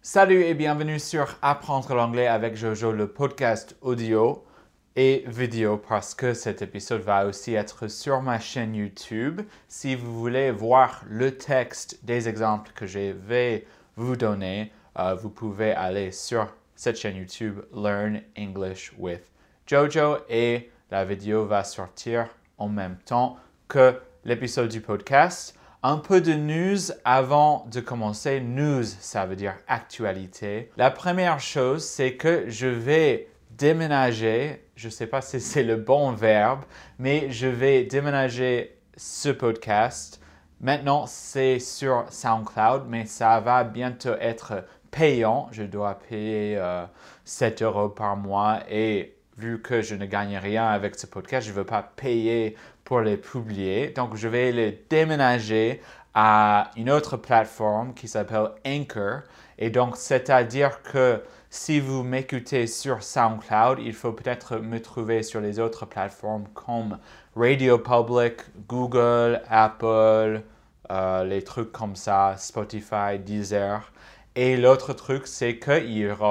Salut et bienvenue sur Apprendre l'anglais avec Jojo, le podcast audio et vidéo parce que cet épisode va aussi être sur ma chaîne YouTube. Si vous voulez voir le texte des exemples que je vais vous donner, vous pouvez aller sur cette chaîne YouTube Learn English with Jojo et la vidéo va sortir en même temps que l'épisode du podcast. Un peu de news avant de commencer. News, ça veut dire actualité. La première chose, c'est que je vais déménager. Je ne sais pas si c'est le bon verbe, mais je vais déménager ce podcast. Maintenant, c'est sur SoundCloud, mais ça va bientôt être payant. Je dois payer 7 € par mois et vu que je ne gagne rien avec ce podcast, je ne veux pas payer pour les publier. Donc, je vais les déménager à une autre plateforme qui s'appelle Anchor. Et donc, c'est-à-dire que si vous m'écoutez sur SoundCloud, il faut peut-être me trouver sur les autres plateformes comme Radio Public, Google, Apple, les trucs comme ça, Spotify, Deezer. Et l'autre truc, c'est qu'il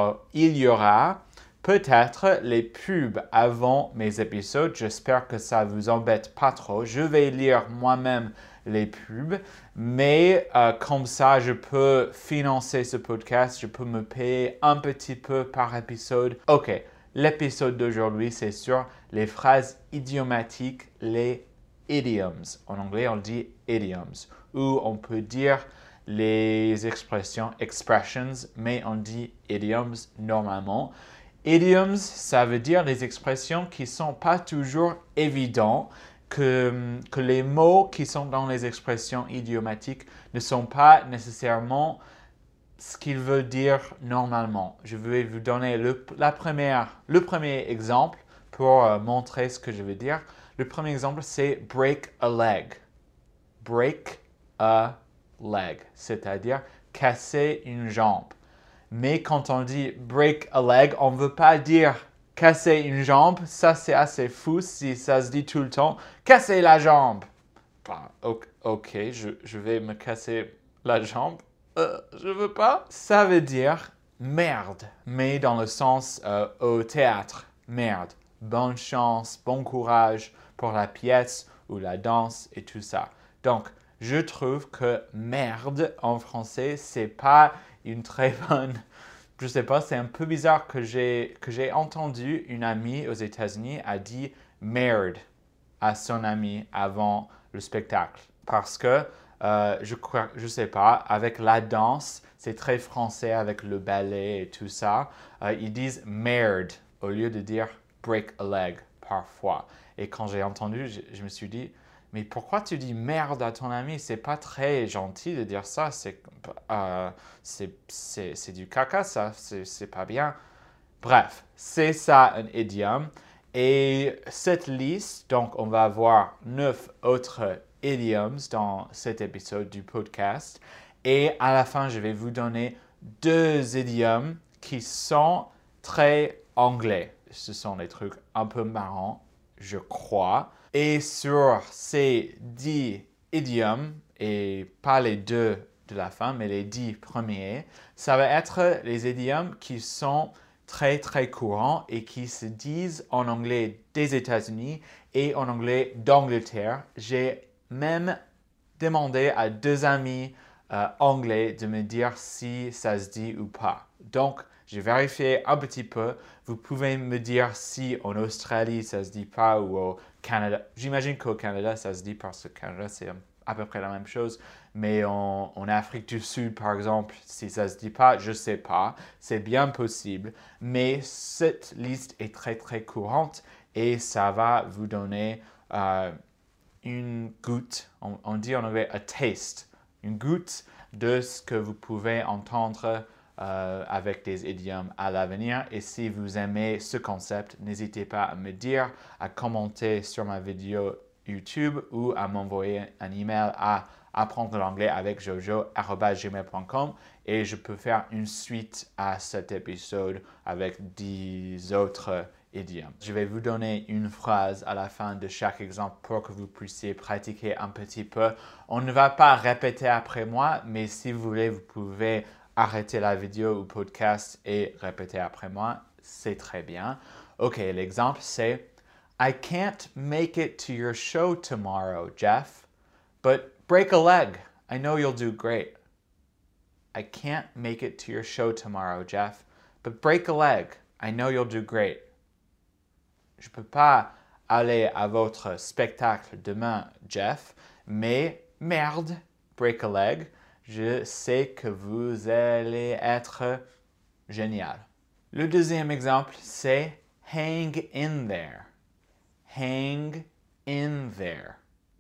y aura peut-être les pubs avant mes épisodes. J'espère que ça ne vous embête pas trop. Je vais lire moi-même les pubs, mais comme ça, je peux financer ce podcast. Je peux me payer un petit peu par épisode. OK, l'épisode d'aujourd'hui, c'est sur les phrases idiomatiques, les idioms. En anglais, on dit idioms, ou on peut dire les expressions, mais on dit idioms normalement. Idioms, ça veut dire les expressions qui ne sont pas toujours évidentes, que les mots qui sont dans les expressions idiomatiques ne sont pas nécessairement ce qu'ils veulent dire normalement. Je vais vous donner le premier exemple pour montrer ce que je veux dire. Le premier exemple, c'est break a leg. Break a leg, c'est-à-dire casser une jambe. Mais quand on dit break a leg, on ne veut pas dire casser une jambe. Ça, c'est assez fou si ça se dit tout le temps. Casser la jambe. Ok, je vais me casser la jambe. Je veux pas. Ça veut dire merde, mais dans le sens au théâtre. Merde. Bonne chance, bon courage pour la pièce ou la danse et tout ça. Donc, je trouve que merde en français, c'est pas une très bonne. Je sais pas, c'est un peu bizarre que j'ai entendu une amie aux États-Unis a dit merde à son ami avant le spectacle. Parce que je sais pas, avec la danse, c'est très français avec le ballet et tout ça. Ils disent merde au lieu de dire break a leg parfois. Et quand j'ai entendu, je me suis dit, mais pourquoi tu dis merde à ton ami? C'est pas très gentil de dire ça. C'est du caca, ça. C'est pas bien. Bref, c'est ça un idiome. Et cette liste, donc on va avoir 9 autres idioms dans cet épisode du podcast. Et à la fin, je vais vous donner 2 idiomes qui sont très anglais. Ce sont des trucs un peu marrants, je crois. Et sur ces 10 idiomes, et pas les 2 de la fin, mais les 10 premiers, ça va être les idiomes qui sont très très courants et qui se disent en anglais des États-Unis et en anglais d'Angleterre. J'ai même demandé à 2 amis anglais de me dire si ça se dit ou pas. Donc, j'ai vérifié un petit peu. Vous pouvez me dire si en Australie ça se dit pas ou au Canada. J'imagine qu'au Canada ça se dit parce que Canada c'est à peu près la même chose. Mais en Afrique du Sud par exemple, si ça se dit pas, je sais pas. C'est bien possible. Mais cette liste est très très courante et ça va vous donner une goutte. On dit en anglais a taste. Une goutte de ce que vous pouvez entendre avec des idiomes à l'avenir. Et si vous aimez ce concept, n'hésitez pas à me dire, à commenter sur ma vidéo YouTube ou à m'envoyer un email à apprendre l'anglais avec jojo@gmail.com et je peux faire une suite à cet épisode avec 10 autres idiomes. Je vais vous donner une phrase à la fin de chaque exemple pour que vous puissiez pratiquer un petit peu. On ne va pas répéter après moi, mais si vous voulez, vous pouvez arrêter la vidéo ou podcast et répéter après moi, c'est très bien. OK, l'exemple c'est I can't make it to your show tomorrow, Jeff, but break a leg. I know you'll do great. I can't make it to your show tomorrow, Jeff, but break a leg. I know you'll do great. Je ne peux pas aller à votre spectacle demain, Jeff, mais merde, break a leg, je sais que vous allez être génial. Le deuxième exemple, c'est hang in there. Hang in there.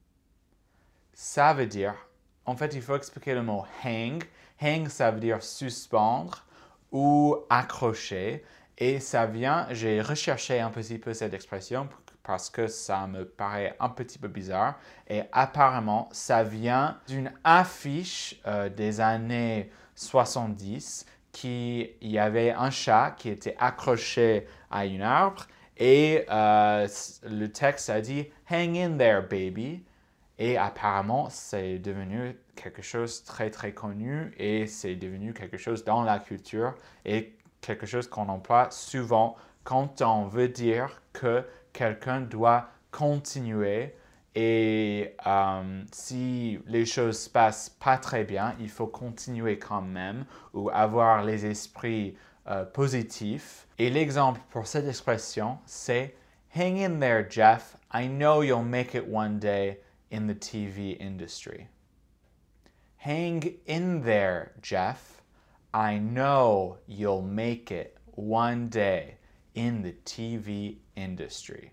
Ça veut dire, en fait, il faut expliquer le mot hang. Hang, ça veut dire suspendre ou accrocher. Et ça vient, j'ai recherché un petit peu cette expression parce que ça me paraît un petit peu bizarre. Et apparemment, ça vient d'une affiche des années 70 il y avait un chat qui était accroché à un arbre et le texte a dit « Hang in there, baby ». Et apparemment, c'est devenu quelque chose de très, très connu et c'est devenu quelque chose dans la culture et quelque chose qu'on emploie souvent quand on veut dire que quelqu'un doit continuer et si les choses se passent pas très bien, il faut continuer quand même ou avoir les esprits positifs. Et l'exemple pour cette expression, c'est « Hang in there, Jeff. I know you'll make it one day in the TV industry. » Hang in there, Jeff. I know you'll make it one day in the TV industry.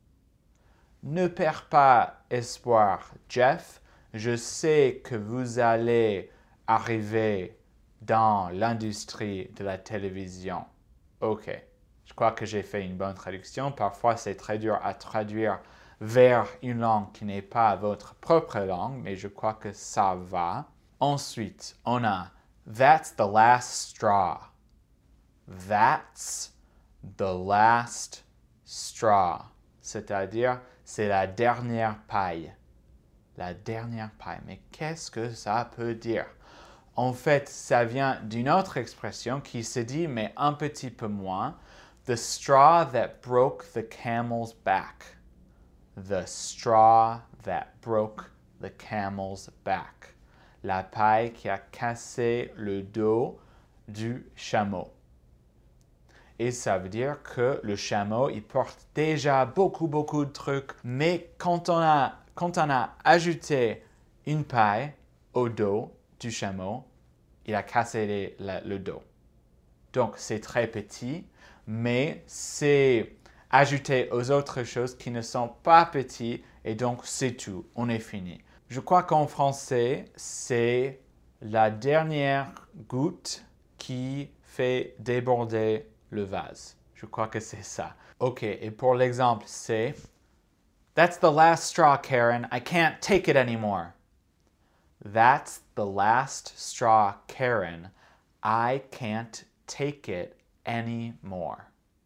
Ne perds pas espoir, Jeff. Je sais que vous allez arriver dans l'industrie de la télévision. OK. Je crois que j'ai fait une bonne traduction. Parfois, c'est très dur à traduire vers une langue qui n'est pas votre propre langue, mais je crois que ça va. Ensuite, on a That's the last straw. That's the last straw. C'est-à-dire, c'est la dernière paille. La dernière paille. Mais qu'est-ce que ça peut dire? En fait, ça vient d'une autre expression qui se dit, mais un petit peu moins, the straw that broke the camel's back. The straw that broke the camel's back. La paille qui a cassé le dos du chameau. Et ça veut dire que le chameau, il porte déjà beaucoup de trucs, mais quand on a ajouté une paille au dos du chameau, il a cassé le dos. Donc, c'est très petit, mais c'est ajouté aux autres choses qui ne sont pas petites, et donc c'est tout, on est fini. Je crois qu'en français, c'est la dernière goutte qui fait déborder le vase. Je crois que c'est ça. OK, et pour l'exemple, c'est That's the last straw, Karen. I can't take it anymore. That's the last straw, Karen. I can't take it anymore.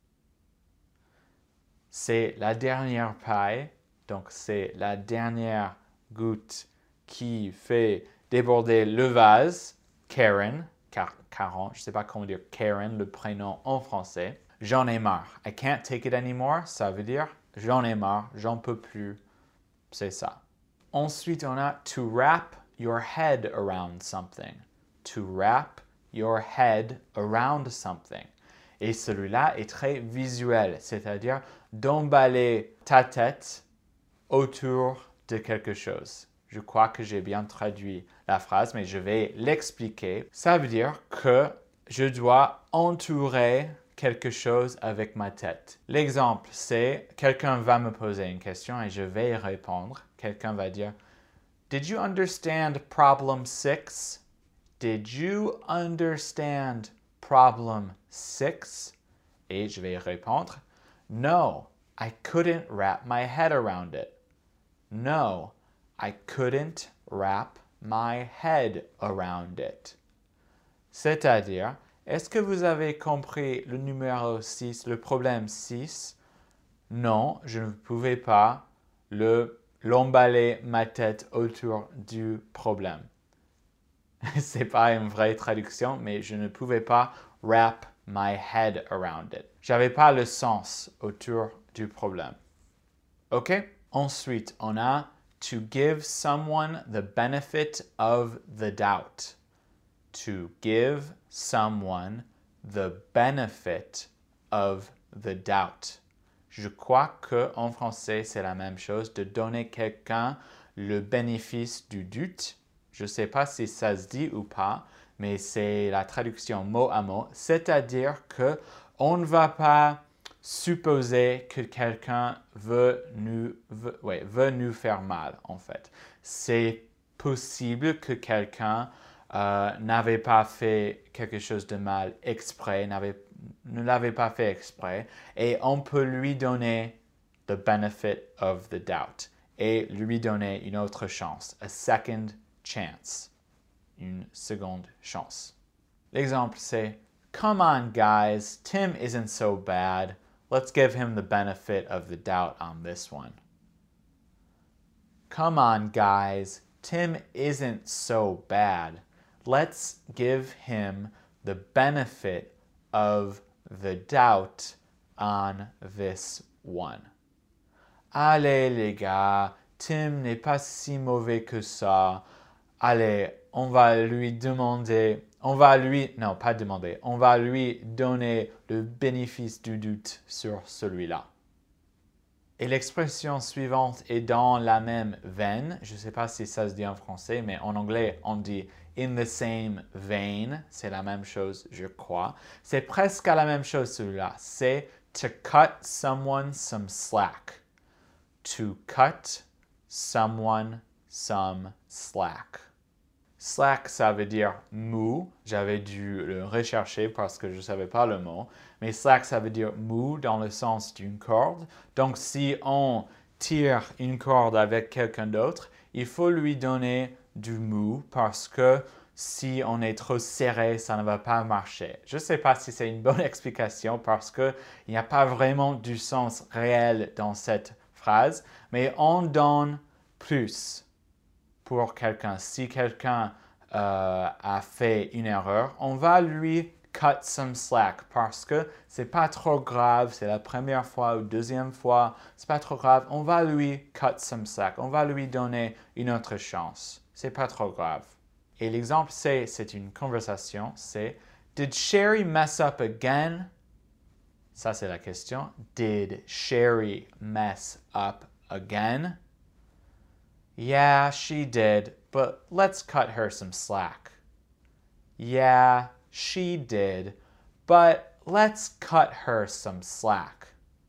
C'est la dernière paille, donc c'est la dernière goutte qui fait déborder le vase, Karen, Caron, je ne sais pas comment dire Karen, le prénom en français. J'en ai marre. I can't take it anymore, ça veut dire j'en ai marre, j'en peux plus. C'est ça. Ensuite, on a to wrap your head around something. To wrap your head around something. Et celui-là est très visuel, c'est-à-dire d'emballer ta tête autour de quelque chose. Je crois que j'ai bien traduit la phrase, mais je vais l'expliquer. Ça veut dire que je dois entourer quelque chose avec ma tête. L'exemple, c'est quelqu'un va me poser une question et je vais y répondre. Quelqu'un va dire Did you understand problem 6? Did you understand problem 6? Et je vais y répondre No, I couldn't wrap my head around it. No, I couldn't wrap my head around it. C'est-à-dire, est-ce que vous avez compris le numéro 6, le problème 6? Non, je ne pouvais pas l'emballer ma tête autour du problème. C'est pas une vraie traduction, mais je ne pouvais pas wrap my head around it. J'avais pas le sens autour du problème. OK? Ensuite, on a to give someone the benefit of the doubt. To give someone the benefit of the doubt. Je crois qu'en français, c'est la même chose, de donner quelqu'un le bénéfice du doute. Je ne sais pas si ça se dit ou pas, mais c'est la traduction mot à mot. C'est-à-dire qu'on ne va pas supposer que quelqu'un veut nous faire mal, en fait. C'est possible que quelqu'un n'avait pas fait quelque chose de mal exprès, ne l'avait pas fait exprès, et on peut lui donner the benefit of the doubt et lui donner une autre chance, a second chance, une seconde chance. L'exemple c'est come on guys, Tim isn't so bad. Let's give him the benefit of the doubt on this one. Come on guys, Tim isn't so bad. Let's give him the benefit of the doubt on this one. Allez les gars, Tim n'est pas si mauvais que ça. Allez, on va lui donner le bénéfice du doute sur celui-là. Et l'expression suivante est dans la même veine. Je ne sais pas si ça se dit en français, mais en anglais, on dit in the same vein. C'est la même chose, je crois. C'est presque la même chose celui-là. C'est to cut someone some slack. To cut someone some slack. Slack, ça veut dire mou. J'avais dû le rechercher parce que je ne savais pas le mot. Mais slack, ça veut dire mou dans le sens d'une corde. Donc, si on tire une corde avec quelqu'un d'autre, il faut lui donner du mou parce que si on est trop serré, ça ne va pas marcher. Je ne sais pas si c'est une bonne explication parce qu'il n'y a pas vraiment du sens réel dans cette phrase, mais on donne plus pour quelqu'un. Si quelqu'un a fait une erreur, on va lui cut some slack parce que c'est pas trop grave, c'est la première fois ou deuxième fois, c'est pas trop grave, on va lui cut some slack, on va lui donner une autre chance. C'est pas trop grave. Et l'exemple c'est une conversation, c'est Did Sherry mess up again? Ça c'est la question. Did Sherry mess up again? Yeah, she did, but let's cut her some slack. Yeah, she did, but let's cut her some slack.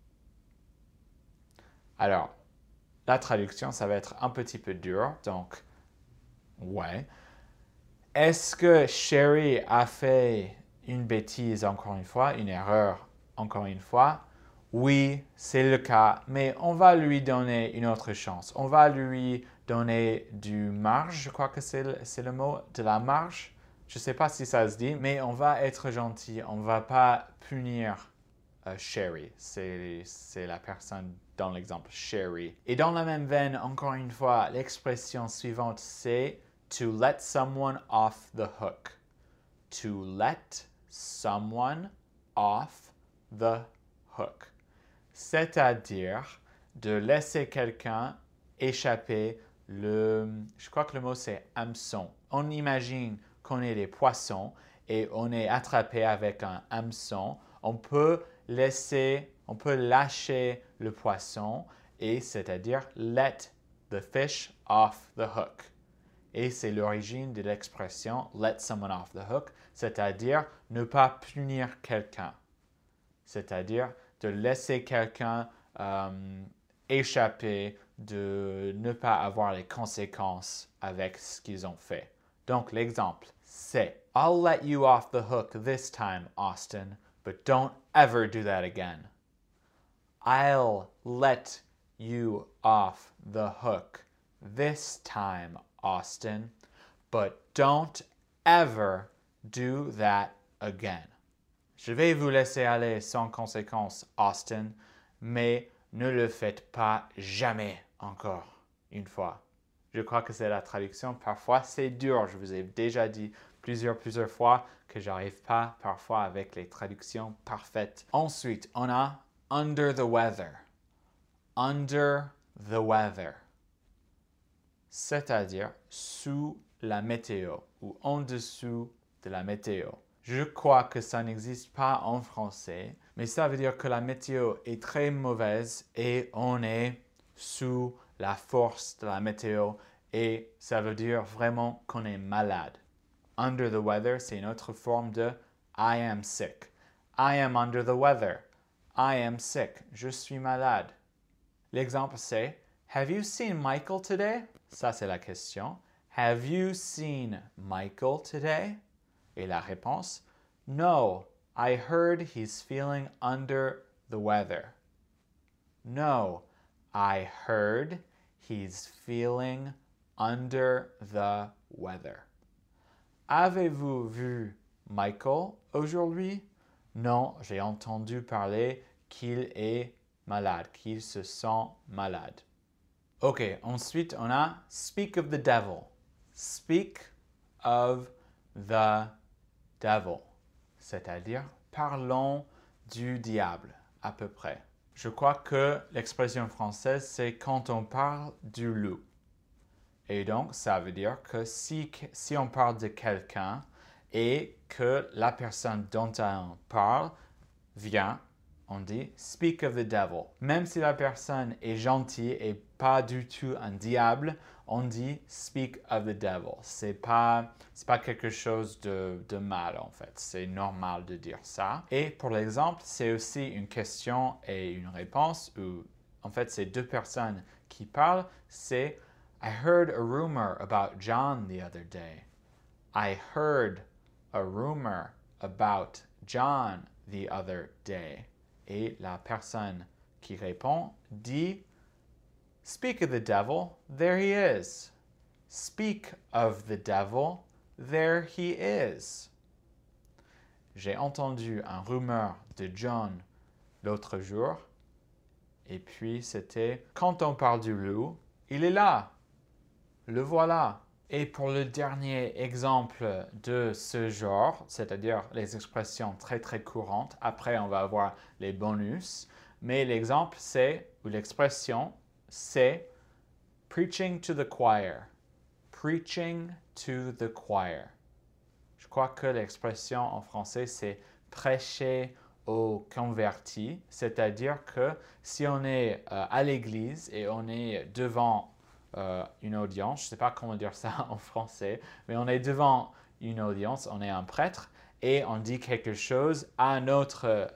Alors, la traduction, ça va être un petit peu dur, donc, ouais. Est-ce que Sherry a fait une bêtise encore une fois, une erreur encore une fois? Oui, c'est le cas, mais on va lui donner une autre chance. On va lui donner du marge, je crois que c'est le mot, de la marge. Je ne sais pas si ça se dit, mais on va être gentil. On ne va pas punir Sherry. C'est la personne dans l'exemple, Sherry. Et dans la même veine, encore une fois, l'expression suivante, c'est to let someone off the hook. To let someone off the hook. C'est-à-dire de laisser quelqu'un échapper je crois que le mot c'est hameçon. On imagine qu'on est des poissons et on est attrapé avec un hameçon. On peut lâcher le poisson et c'est-à-dire let the fish off the hook. Et c'est l'origine de l'expression let someone off the hook, c'est-à-dire ne pas punir quelqu'un. C'est-à-dire de laisser quelqu'un échapper, de ne pas avoir les conséquences avec ce qu'ils ont fait. Donc l'exemple, c'est I'll let you off the hook this time, Austin, but don't ever do that again. I'll let you off the hook this time, Austin, but don't ever do that again. Je vais vous laisser aller sans conséquence, Austin, mais ne le faites pas jamais encore une fois. Je crois que c'est la traduction. Parfois, c'est dur. Je vous ai déjà dit plusieurs fois que j'arrive pas parfois avec les traductions parfaites. Ensuite, on a under the weather. Under the weather. C'est-à-dire sous la météo ou en dessous de la météo. Je crois que ça n'existe pas en français, mais ça veut dire que la météo est très mauvaise et on est sous la force de la météo et ça veut dire vraiment qu'on est malade. Under the weather, c'est une autre forme de I am sick. I am under the weather. I am sick. Je suis malade. L'exemple c'est Have you seen Michael today? Ça c'est la question. Have you seen Michael today? Et la réponse No, I heard he's feeling under the weather. No, I heard he's feeling under the weather. Avez-vous vu Michael aujourd'hui? Non, j'ai entendu parler qu'il est malade, qu'il se sent malade. Ok, ensuite on a speak of the devil. Speak of the devil. C'est-à-dire parlons du diable, à peu près. Je crois que l'expression française, c'est quand on parle du loup. Et donc, ça veut dire que si on parle de quelqu'un et que la personne dont on parle vient, on dit « speak of the devil ». Même si la personne est gentille et pas du tout un diable, on dit « speak of the devil ». C'est pas quelque chose de mal, en fait. C'est normal de dire ça. Et pour l'exemple, c'est aussi une question et une réponse où, en fait, c'est deux personnes qui parlent. C'est « I heard a rumor about John the other day ». I heard a rumor about John the other day. Et la personne qui répond dit Speak of the devil, there he is. Speak of the devil, there he is. J'ai entendu un rumeur de John l'autre jour. Et puis c'était quand on parle du loup, il est là. Le voilà. Et pour le dernier exemple de ce genre, c'est-à-dire les expressions très très courantes, après on va avoir les bonus, mais l'exemple c'est, ou l'expression c'est preaching to the choir. Preaching to the choir. Je crois que l'expression en français c'est prêcher aux convertis, c'est-à-dire que si on est à l'église et on est devant une audience, je ne sais pas comment dire ça en français, mais on est devant une audience, on est un prêtre et on dit quelque chose à notre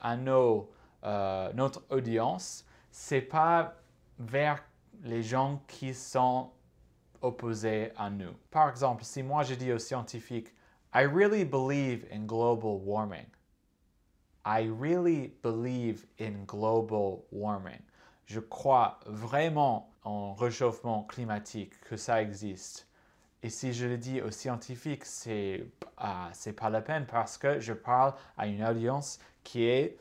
audience, c'est pas vers les gens qui sont opposés à nous. Par exemple, si moi je dis aux scientifiques, I really believe in global warming. I really believe in global warming. Je crois vraiment en réchauffement climatique, que ça existe. Et si je le dis aux scientifiques, c'est pas la peine parce que je parle à une audience qui est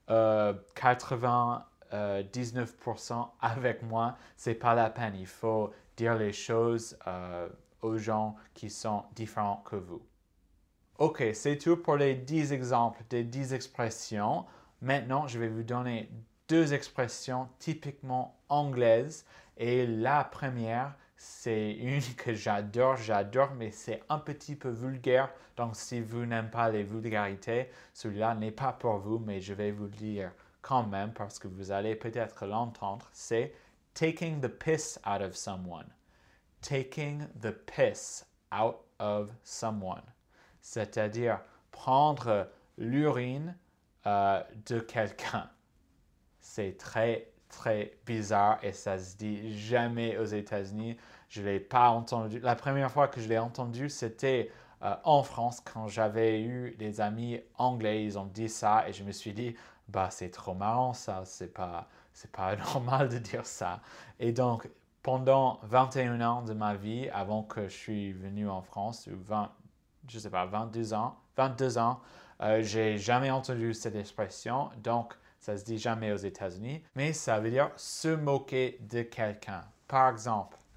99% avec moi. C'est pas la peine. Il faut dire les choses aux gens qui sont différents que vous. Ok, c'est tout pour les 10 exemples des 10 expressions. Maintenant, je vais vous donner 2 expressions typiquement anglaises. Et la première, c'est une que j'adore, mais c'est un petit peu vulgaire. Donc, si vous n'aimez pas les vulgarités, celui-là n'est pas pour vous, mais je vais vous le dire quand même parce que vous allez peut-être l'entendre. C'est taking the piss out of someone. Taking the piss out of someone. C'est-à-dire prendre l'urine de quelqu'un. C'est très, très bizarre et ça se dit jamais aux États-Unis. Je ne l'ai pas entendu. La première fois que je l'ai entendu, c'était en France quand j'avais eu des amis anglais. Ils ont dit ça et je me suis dit, bah c'est trop marrant ça, c'est pas normal de dire ça. Et donc, pendant 21 ans de ma vie, avant que je suis venu en France, ou 22 ans, j'ai jamais entendu cette expression, donc ça se dit jamais aux États-Unis, mais ça veut dire se moquer de quelqu'un. Par exemple,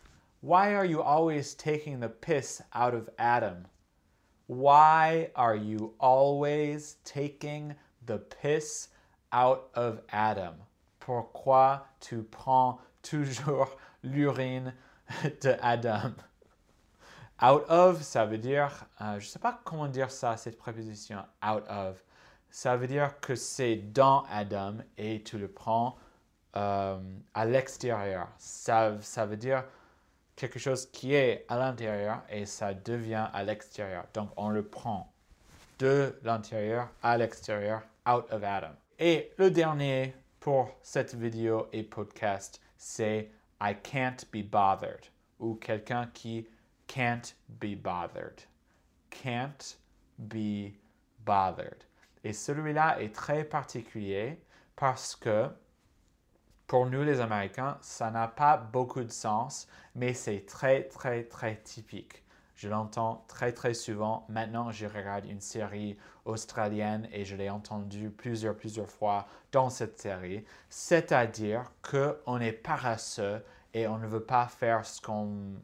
Why are you always taking the piss out of Adam? Why are you always taking the piss out of Adam? Pourquoi tu prends toujours l'urine de Adam? Out of, ça veut dire, je ne sais pas comment dire ça, cette préposition out of. Ça veut dire que c'est dans Adam et tu le prends à l'extérieur. Ça veut dire quelque chose qui est à l'intérieur et ça devient à l'extérieur. Donc, on le prend de l'intérieur à l'extérieur, out of Adam. Et le dernier pour cette vidéo et podcast, c'est I can't be bothered ou quelqu'un qui can't be bothered. Can't be bothered. Et celui-là est très particulier parce que pour nous les Américains, ça n'a pas beaucoup de sens, mais c'est très, très, très typique. Je l'entends très, très souvent. Maintenant, je regarde une série australienne et je l'ai entendu plusieurs fois dans cette série. C'est-à-dire qu'on est paresseux et on ne veut pas faire ce qu'on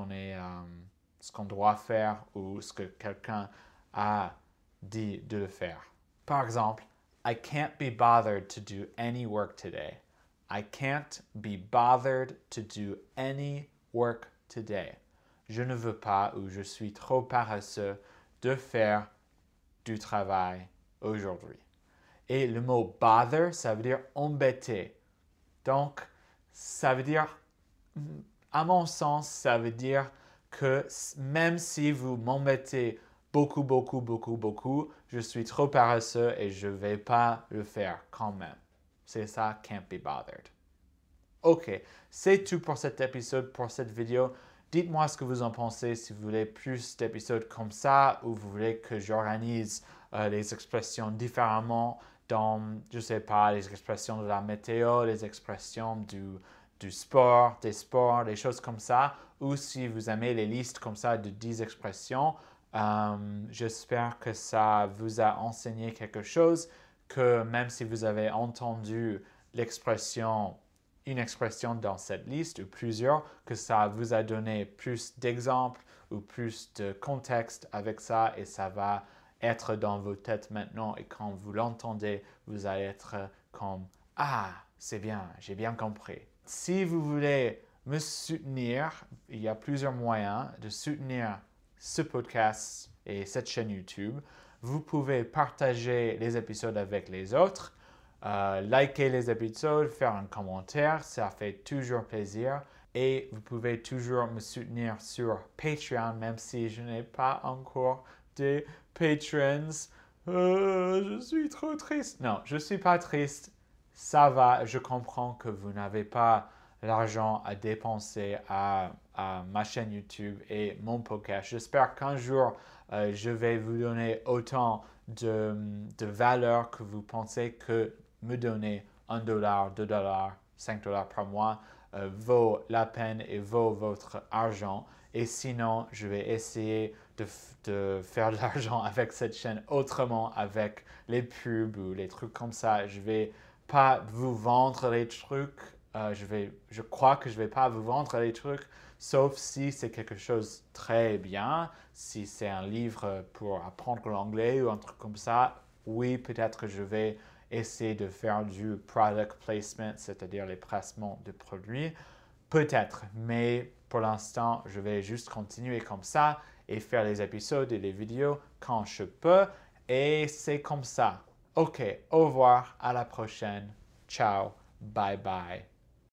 doit faire ou ce que quelqu'un a dit de le faire. Par exemple, I can't be bothered to do any work today. I can't be bothered to do any work today. Je ne veux pas ou je suis trop paresseux de faire du travail aujourd'hui. Et le mot bother, ça veut dire embêter. Donc, ça veut dire, à mon sens, ça veut dire que même si vous m'embêtez beaucoup, je suis trop paresseux et je ne vais pas le faire quand même. C'est ça, can't be bothered. Ok, c'est tout pour cet épisode, pour cette vidéo. Dites-moi ce que vous en pensez, si vous voulez plus d'épisodes comme ça ou vous voulez que j'organise les expressions différemment dans, je ne sais pas, les expressions de la météo, les expressions du sport, des sports, des choses comme ça. Ou si vous aimez les listes comme ça de 10 expressions, j'espère que ça vous a enseigné quelque chose, que même si vous avez entendu une expression dans cette liste ou plusieurs, que ça vous a donné plus d'exemples ou plus de contexte avec ça et ça va être dans vos têtes maintenant et quand vous l'entendez, vous allez être comme « Ah, c'est bien, j'ai bien compris ». Si vous voulez me soutenir, il y a plusieurs moyens de soutenir ce podcast et cette chaîne YouTube. Vous pouvez partager les épisodes avec les autres, liker les épisodes, faire un commentaire, ça fait toujours plaisir. Et vous pouvez toujours me soutenir sur Patreon, même si je n'ai pas encore de patrons. Je suis trop triste. Non, je ne suis pas triste. Ça va, je comprends que vous n'avez pas l'argent à dépenser à ma chaîne YouTube et mon podcast. J'espère qu'un jour, je vais vous donner autant de valeur que vous pensez que me donner $1, $2, $5 par mois vaut la peine et vaut votre argent. Et sinon, je vais essayer de faire de l'argent avec cette chaîne autrement, avec les pubs ou les trucs comme ça. Je vais pas vous vendre les trucs. Je crois que je vais pas vous vendre les trucs, sauf si c'est quelque chose de très bien. Si c'est un livre pour apprendre l'anglais ou un truc comme ça, oui, peut-être que je vais essayer de faire du product placement, c'est-à-dire les placements de produits. Peut-être, mais pour l'instant, je vais juste continuer comme ça et faire les épisodes et les vidéos quand je peux. Et c'est comme ça. Ok, au revoir, à la prochaine. Ciao, bye bye.